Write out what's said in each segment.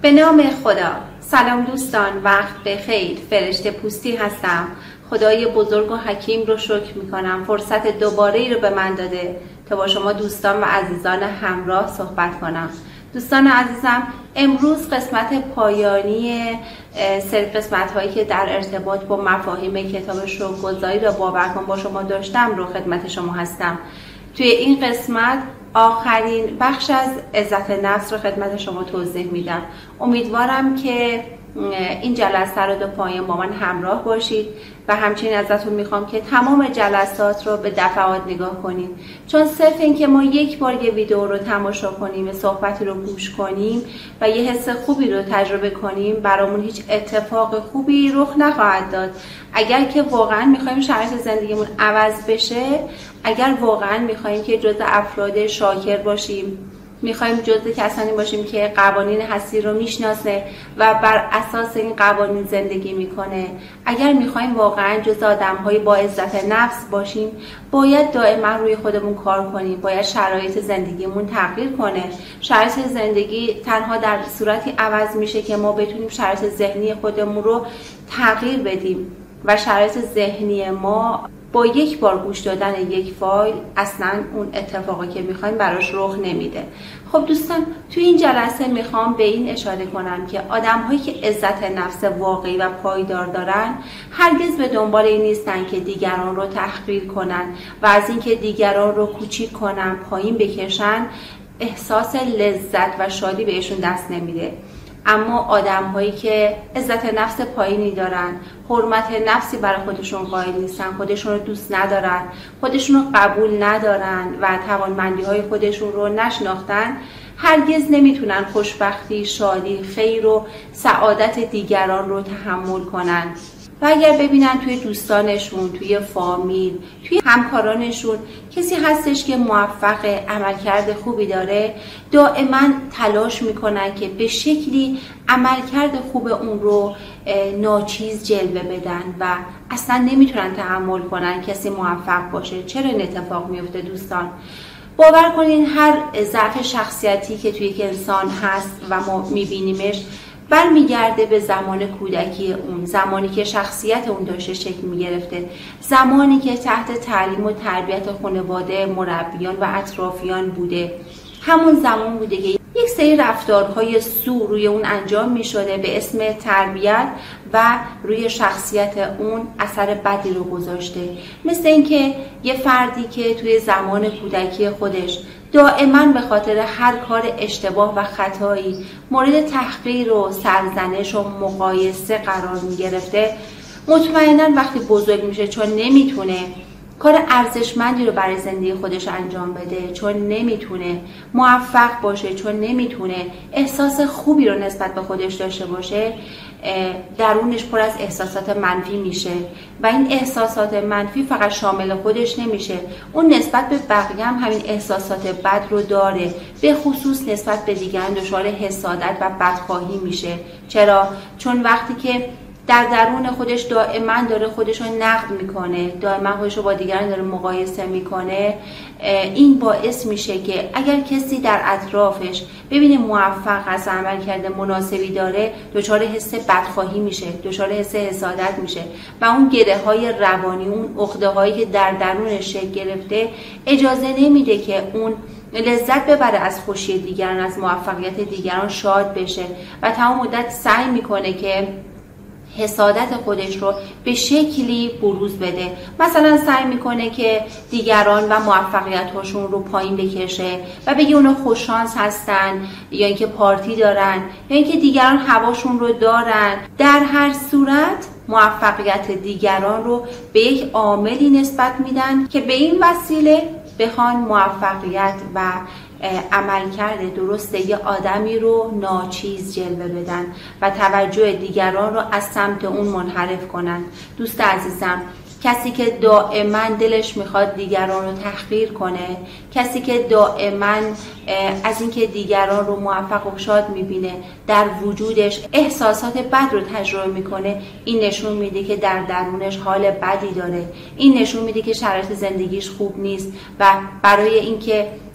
به نام خدا. سلام دوستان، وقت بخیر. فرشته پوستی هستم. خدای بزرگ و حکیم رو شکر میکنم فرصت دوباره رو به من داده تا با شما دوستان و عزیزان همراه صحبت کنم. دوستان عزیزم، امروز قسمت پایانی سری قسمت هایی که در ارتباط با مفاهیم کتاب شکرگزاری را باور کن با شما داشتم رو خدمت شما هستم. توی این قسمت آخرین بخش از عزت نفس رو خدمت شما توضیح میدم. امیدوارم که این جلسه رو تا پایان با من همراه باشید و همچنین ازتون میخوام که تمام جلسات رو به دفعات نگاه کنید، چون صرف این که ما یک بار یه ویدیو رو تماشا کنیم، صحبتی رو گوش کنیم و یه حس خوبی رو تجربه کنیم برامون هیچ اتفاق خوبی رخ نخواهد داد. اگر که واقعا میخوایم شرایط زندگیمون عوض بشه، اگر واقعا میخوایم که جزء افراد شاکر باشیم، میخوایم جزء کسانی باشیم که قوانین هستی رو میشناسه و بر اساس این قوانین زندگی میکنه، اگر میخوایم واقعا جزء آدم‌های با عزت نفس باشیم، باید دائما روی خودمون کار کنیم. باید شرایط زندگیمون تغییر کنه. شرایط زندگی تنها در صورتی عوض میشه که ما بتونیم شرایط ذهنی خودمون رو تغییر بدیم و شرایط ذهنی ما با یک بار گوش دادن یک فایل اصلا اون اتفاقی که میخوایم براش رخ نمیده. خب دوستان، توی این جلسه میخوام به این اشاره کنم که آدم‌هایی که عزت نفس واقعی و پایدار دارن هرگز به دنبال این نیستن که دیگران رو تحقیر کنن و از اینکه دیگران رو کوچیک کنن، پایین بکشن. احساس لذت و شادی بهشون دست نمیده. اما آدم هایی که عزت نفس پایینی دارن، حرمت نفسی برای خودشون قائل نیستن، خودشون رو دوست ندارن، خودشون رو قبول ندارن و توانمندی های خودشون رو نشناختن، هرگز نمیتونن خوشبختی، شادی، خیر و سعادت دیگران رو تحمل کنن. و اگر ببینن توی دوستانشون، توی فامیل، توی همکارانشون کسی هستش که موفق، عملکرد خوبی داره، دائما تلاش میکنن که به شکلی عملکرد خوب اون رو ناچیز جلوه بدن و اصلا نمیتونن تحمل کنن کسی موفق باشه. چرا این اتفاق میفته دوستان؟ باور کنین هر ضعف شخصیتی که توی یک انسان هست و ما میبینیمش برمیگرده به زمان کودکی اون، زمانی که شخصیت اون داشته شکل میگرفته، زمانی که تحت تعلیم و تربیت خانواده، مربیان و اطرافیان بوده. همون زمان بوده که یک سری رفتارهای سو روی اون انجام می شده به اسم تربیت و روی شخصیت اون اثر بدی رو گذاشته. مثل اینکه یه فردی که توی زمان کودکی خودش دائما به خاطر هر کار اشتباه و خطایی مورد تحقیر و سرزنش و مقایسه قرار می گرفته، مطمئنا وقتی بزرگ میشه، چون نمیتونه کار ارزشمندی رو برای زندگی خودش انجام بده، چون نمیتونه موفق باشه، چون نمیتونه احساس خوبی رو نسبت به خودش داشته باشه، درونش پر از احساسات منفی میشه و این احساسات منفی فقط شامل خودش نمیشه، اون نسبت به بقیه هم همین احساسات بد رو داره، به خصوص نسبت به دیگران دچار حسادت و بدخواهی میشه. چرا؟ چون وقتی که در درون خودش دائما داره خودش رو نقد میکنه، دائما خودش رو با دیگران داره مقایسه میکنه، این باعث میشه که اگر کسی در اطرافش ببینه موفق است، عمل کرده مناسبی داره، دچار حس بدخواهی میشه، دچار حس حسادت میشه و اون گره های روانی، اون عقده هایی که در درونش شکل گرفته اجازه نمیده که اون لذت ببره از خوشی دیگران، از موفقیت دیگران شاد بشه و تمام مدت سعی میکنه که حسادت خودش رو به شکلی بروز بده. مثلا سعی میکنه که دیگران و موفقیت‌هاشون رو پایین بکشه و بگه اونا خوششانس هستن یا اینکه پارتی دارن یا اینکه دیگران هواشون رو دارن. در هر صورت موفقیت دیگران رو به یک عاملی نسبت میدن که به این وسیله بخوان موفقیت و عملکرد درست یه آدمی رو ناچیز جلوه بدن و توجه دیگران رو از سمت اون منحرف کنن. دوست عزیزم، کسی که دائما دلش میخواد دیگران رو تحقیر کنه، کسی که دائما از اینکه دیگران رو موفق و شاد میبینه در وجودش احساسات بد رو تجربه میکنه، این نشون میده که در درونش حال بدی داره. این نشون میده که شرایط زندگیش خوب نیست و برای اینکه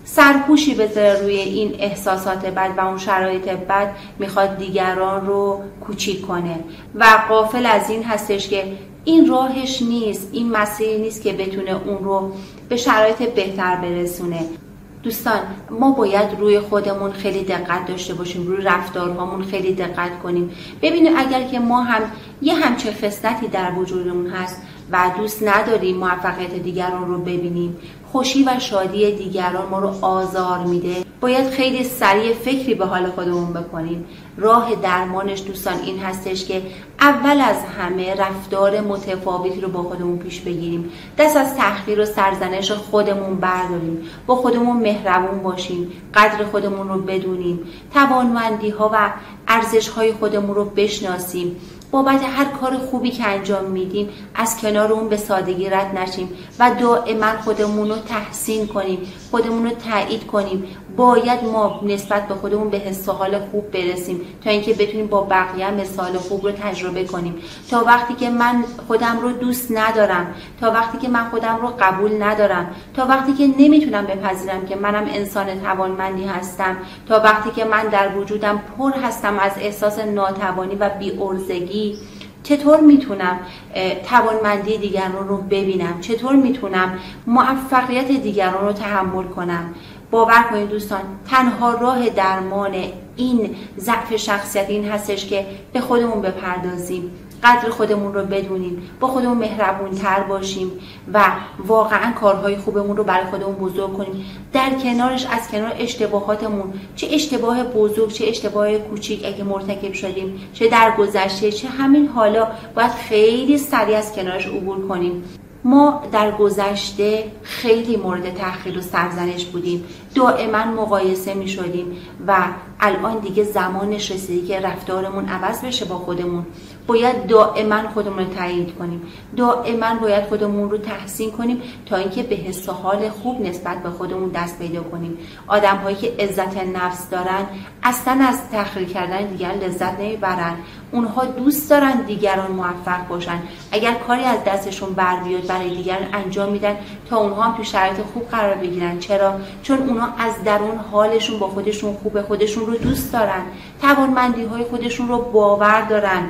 سرپوشی بذاره روی این احساسات بد و اون شرایط بد، میخواد دیگران رو کوچیک کنه و غافل از این هستش که این راهش نیست، این مسیری نیست که بتونه اون رو به شرایط بهتر برسونه. دوستان، ما باید روی خودمون خیلی دقت داشته باشیم، روی رفتارهامون خیلی دقت کنیم. ببینیم اگر که ما هم یه همچه خصلتی در وجودمون هست و دوست نداریم موفقیت دیگران رو ببینیم، خوشی و شادی دیگران ما رو آزار میده، باید خیلی سریع فکری به حال خودمون بکنیم. راه درمانش دوستان این هستش که اول از همه رفتار متفاوتی رو با خودمون پیش بگیریم، دست از تحقیر و سرزنش خودمون برداریم، با خودمون مهربون باشیم، قدر خودمون رو بدونیم، توانمندی ها و ارزش های خودمون رو بشناسیم، بابت هر کار خوبی که انجام میدیم از کنار اون به سادگی رد نشیم و دائما خودمون رو تحسین کنیم، خودمون رو تایید کنیم. باید ما نسبت به خودمون به حس و حال خوب برسیم تا اینکه بتونیم با بقیه مثال خوب رو تجربه کنیم. تا وقتی که من خودم رو دوست ندارم، تا وقتی که من خودم رو قبول ندارم، تا وقتی که نمیتونم بپذیرم که منم انسان توانمندی هستم، تا وقتی که من در وجودم پر هستم از احساس ناتوانی و بی‌عرضگی، چطور میتونم توانمندی دیگران رو ببینم؟ چطور میتونم موفقیت دیگران رو تحمل کنم؟ باور کنید دوستان، تنها راه درمان این ضعف شخصیت این هستش که به خودمون بپردازیم، قدر خودمون رو بدونیم، با خودمون مهربون‌تر باشیم و واقعا کارهای خوبمون رو برای خودمون بزرگ کنیم. در کنارش از کنار اشتباهاتمون، چه اشتباه بزرگ چه اشتباه کوچیک اگه مرتکب شدیم، چه در گذشته چه همین حالا، باید خیلی سریع از کنارش عبور کنیم. ما در گذشته خیلی مورد تحقیر و سرزنش بودیم، دائما مقایسه می شدیم و الان دیگه زمانش رسیده که رفتارمون عوض بشه. با خودمون باید دائما خودمون رو تایید کنیم، دائما باید خودمون رو تحسین کنیم تا اینکه به حس و حال خوب نسبت به خودمون دست پیدا کنیم. آدم هایی که عزت نفس دارن اصلا از تحقیر کردن دیگران لذت نمیبرن. اونها دوست دارن دیگران موفق باشن. اگر کاری از دستشون بر بیاد برای دیگران انجام میدن تا اونها هم تو شرایط خوب قرار بگیرن. چرا؟ چون اونها از درون حالشون با خودشون خوبه، خودشون رو دوست دارن، توانمندی های خودشون رو باور دارن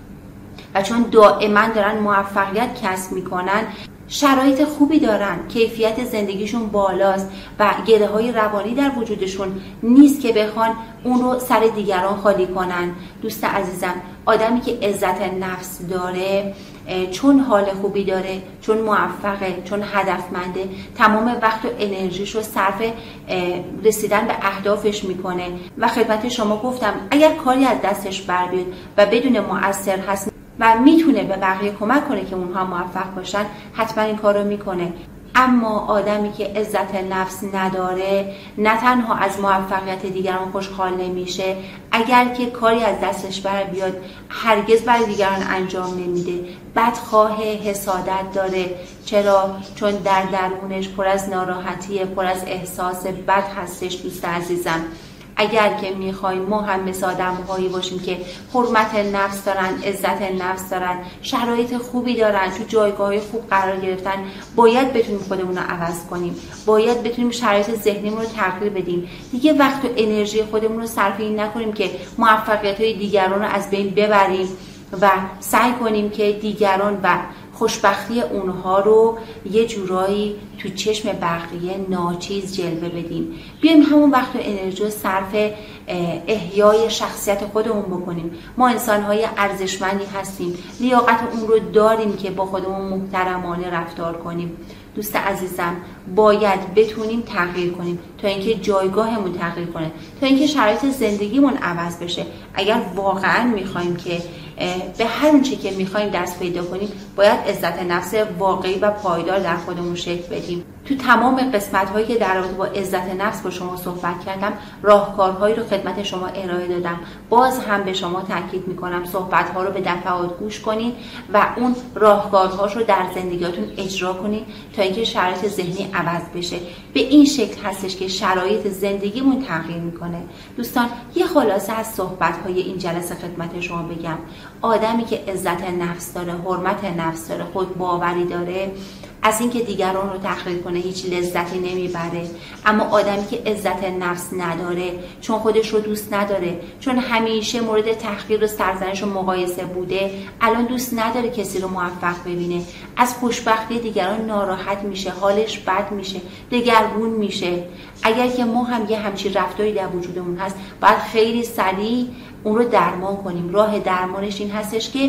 و چون دائما دارن موفقیت کسب میکنن، شرایط خوبی دارن، کیفیت زندگیشون بالاست و گره های روانی در وجودشون نیست که بخوان اون رو سر دیگران خالی کنن. دوست عزیزم، آدمی که عزت نفس داره، چون حال خوبی داره، چون موفقه، چون هدفمنده، تمام وقت و انرژیش رو صرف رسیدن به اهدافش میکنه و خدمت شما گفتم اگر کاری از دستش بر بیاد و بدون مؤثر هست و میتونه به بقیه کمک کنه که اونها موفق باشن، حتما این کار رو میکنه. اما آدمی که عزت نفس نداره نه تنها از موفقیت دیگران خوشحال نمیشه، اگر که کاری از دستش بر بیاد هرگز برای دیگران انجام نمیده، بدخواه، حسادت داره. چرا؟ چون در درونش پر از ناراحتیه، پر از احساس بد هستش. دوست عزیزم، اگر که میخوایم ما هم مثل آدم‌هایی باشیم که حرمت نفس دارن، عزت نفس دارن، شرایط خوبی دارن، تو جایگاه خوب قرار گرفتن، باید بتونیم خودمون رو عوض کنیم، باید بتونیم شرایط ذهنیمون رو تغییر بدیم. دیگه وقت و انرژی خودمون رو صرف این نکنیم که موفقیت‌های دیگران رو از بین ببریم و سعی کنیم که دیگران و خوشبختی اونها رو یه جورایی تو چشم بقیه ناچیز جلوه بدیم. بیایم همون وقت و انرژی رو صرف احیای شخصیت خودمون بکنیم. ما انسان‌های ارزشمندی هستیم، لیاقت اون رو داریم که با خودمون محترمانه رفتار کنیم. دوست عزیزم، باید بتونیم تغییر کنیم تا اینکه جایگاهمون تغییر کنه، تا اینکه شرایط زندگیمون عوض بشه. اگر واقعا میخوایم که به هر اونچه که میخوایم دست پیدا کنیم، باید عزت نفس واقعی و پایدار در خودمون شکل بدیم. تو تمام قسمت هایی که در رابطه با عزت نفس با شما صحبت کردم، راهکارهایی رو خدمت شما ارائه دادم. باز هم به شما تاکید میکنم صحبت ها رو به دفعات گوش کنین و اون راهکارهاش رو در زندگیاتون اجرا کنین تا اینکه شرایط ذهنی عوض بشه. به این شکل هستش که شرایط زندگیمون تغییر میکنه. دوستان، یه خلاصه از صحبت های این جلسه خدمت شما بگم. آدمی که عزت نفس داره، حرمت نفس داره، خود باوری داره، از اینکه دیگران رو تحقیر کنه هیچ لذتی نمیبره. اما آدمی که عزت نفس نداره، چون خودش رو دوست نداره، چون همیشه مورد تحقیر و سرزنش و مقایسه بوده، الان دوست نداره کسی رو موفق ببینه، از خوشبختی دیگران ناراحت میشه، حالش بد میشه، دگرگون میشه. اگر که ما هم یه همچین رفتاری در وجودمون هست، باید خیلی سریع اون رو درمان کنیم. راه درمانش این هستش که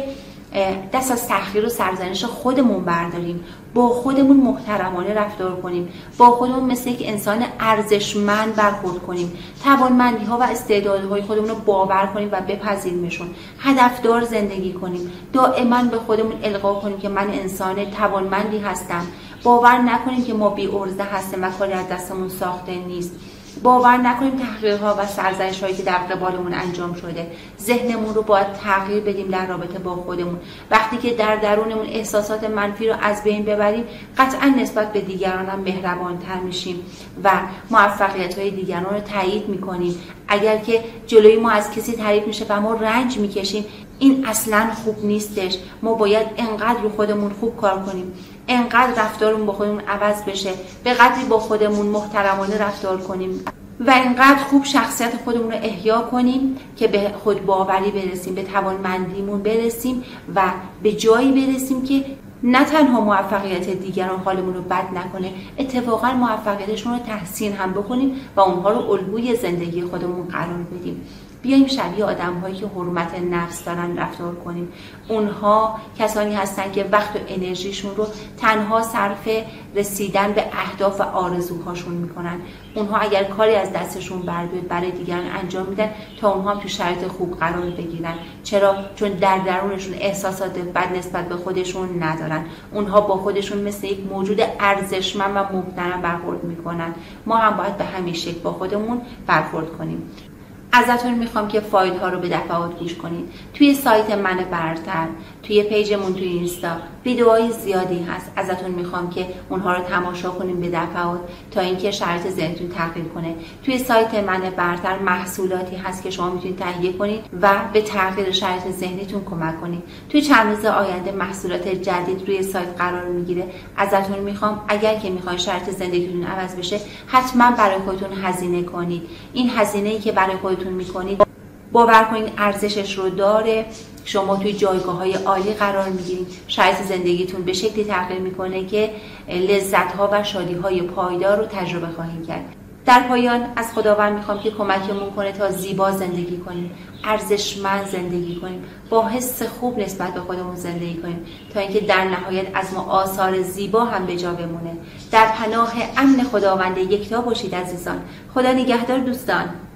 دست از تحقیر و سرزنش خودمون برداریم، با خودمون محترمانه رفتار کنیم، با خودمون مثل یک انسان ارزشمند برخورد کنیم، توانمندی ها و استعدادهای خودمون رو باور کنیم و بپذیریمشون، هدفدار زندگی کنیم، دائما به خودمون القا کنیم که من انسان توانمندی هستم، باور نکنیم که ما بی عرضه هستیم و کاری از دستمون ساخته نیست، باور نکنیم تحقیرها و سرزنش هایی که در قبالمون انجام شده. ذهنمون رو باید تغییر بدیم در رابطه با خودمون. وقتی که در درونمون احساسات منفی رو از بین ببریم، قطعا نسبت به دیگران هم مهربان‌تر میشیم و موفقیت های دیگران رو تایید میکنیم. اگر که جلوی ما از کسی تعریف میشه و ما رنج میکشیم، این اصلا خوب نیستش. ما باید انقدر رو خودمون خوب کار کنیم، انقدر رفتارمون با خودمون عوض بشه، به قدری با خودمون محترمانه رفتار کنیم و انقدر خوب شخصیت خودمون رو احیا کنیم که به خود باوری برسیم، به توانمندیمون برسیم و به جایی برسیم که نه تنها موفقیت دیگران حالمون رو بد نکنه، اتفاقا موفقیتشون رو تحسین هم بکنیم و اونها رو الگوی زندگی خودمون قرار بدیم. بیایم شبیه آدم‌هایی که حرمت نفس دارن رفتار کنیم. اونها کسانی هستن که وقت و انرژیشون رو تنها صرف رسیدن به اهداف و آرزوهاشون میکنن. اونها اگر کاری از دستشون بر بیاد برای دیگران انجام میدن تا اونها هم تو شرایط خوب قرار بگیرن. چرا؟ چون در درونشون احساسات بد نسبت به خودشون ندارن. اونها با خودشون مثل یک موجود ارزشمند و محترم برخورد میکنن. ما هم باید به همین شکل با خودمون برخورد کنیم. ازتون میخوام که فایل ها رو به دفعات گوش کنید. توی سایت من برتر، توی پیجمون توی اینستا ویدیوهای زیادی هست. ازتون میخوام که اونها رو تماشا کنیم به دفعات تا اینکه شرایط ذهنتون تغییر کنه. توی سایت من برتر محصولاتی هست که شما میتونید تهیه کنید و به تغییر شرایط ذهنیتون کمک کنید. توی چند روز آینده محصولات جدید روی سایت قرار میگیره. ازتون میخوام اگر که میخواین شرایط زندگیتون عوض بشه، حتما برای خودتون هزینه کنید. این هزینه‌ای که برای خودتون میکنید، باور کنید ارزشش رو داره. شما توی جایگاه‌های عالی قرار میگیرید، شرایط زندگیتون به شکلی تغییر میکنه که لذت‌ها و شادی‌های پایدار رو تجربه خواهید کرد. در پایان از خداوند میخوام که کمکمون کنه تا زیبا زندگی کنیم، ارزشمند زندگی کنیم، با حس خوب نسبت به خودمون زندگی کنیم تا اینکه در نهایت از ما آثار زیبا هم به جا بمونه. در پناه امن خداوند یکتا باشید عزیزان. خدا نگهدار دوستان.